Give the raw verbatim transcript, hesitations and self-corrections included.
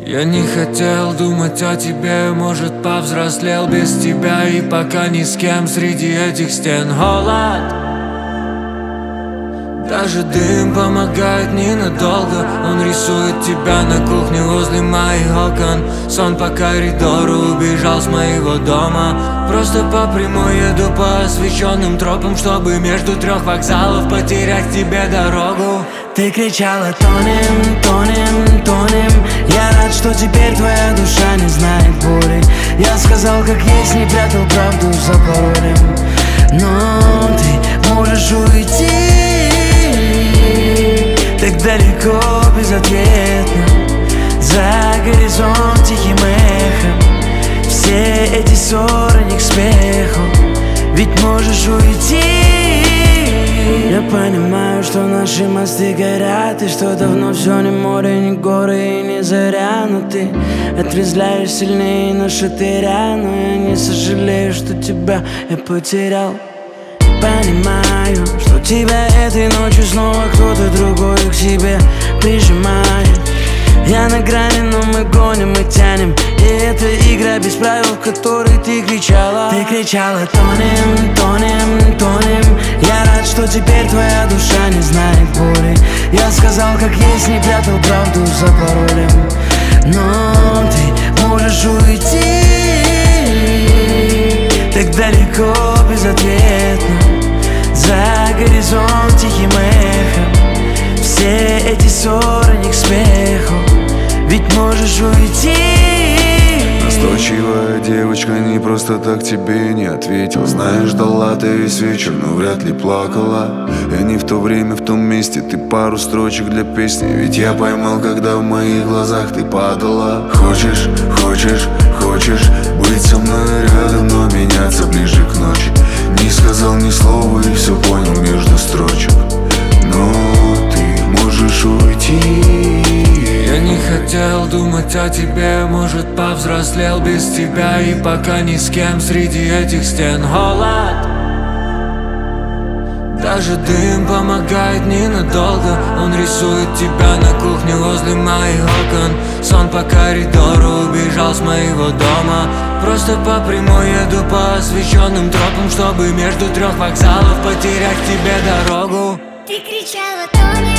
Я не хотел думать о тебе, может, повзрослел без тебя. И пока ни с кем среди этих стен холод. Даже дым помогает ненадолго. Он рисует тебя на кухне возле моих окон. Сон по коридору убежал с моего дома. Просто по прямой еду по освещенным тропам, чтобы между трех вокзалов потерять тебе дорогу. Ты кричала: тонем, тонем, тонем. Я рад, что теперь твоя душа не знает боли. Я сказал, как есть, не прятал правду за паролем. Но ты можешь уйти так далеко, безответно, за горизонт тихим эхом. Все эти ссоры не к смеху, ведь можешь уйти. Я понимаю, что наши мосты горят, и что давно все не море, не горы и не заря. Но ты отрезвляешь сильнее на шатыря. Но я не сожалею, что тебя я потерял. Понимаю, что тебя этой ночью снова кто-то другой к себе прижимает. Я на грани, но мы гоним и тянем. И это игра без правил, в которой ты кричала. Ты кричала: тонем, тонем, тонем. Я рад, что теперь твоя душа не знает боли. Я сказал, как есть, не прятал правду за паролем. Но ты можешь уйти так далеко, безответно, за горизонт тихим эхом. Все эти ссоры не к смеху, ведь можешь уйти. Настойчивая девочка не просто так тебе не ответил. Знаешь, ждала ты весь вечер, но вряд ли плакала. Я не в то время, в том месте, ты пару строчек для песни. Ведь я поймал, когда в моих глазах ты падала. Хочешь, хочешь, хочешь быть со мной рядом, но меняться ближе к ночи. Не сказал ни слова и все понял между строчек. Но ты можешь уйти. Я не хотел думать о тебе, может, повзрослел без тебя. И пока ни с кем среди этих стен холод. Даже дым помогает ненадолго. Он рисует тебя на кухне возле моих окон. Сон по коридору убежал с моего дома. Просто по прямой еду по освещенным тропам, чтобы между трех вокзалов потерять тебе дорогу. Ты кричала: тонем.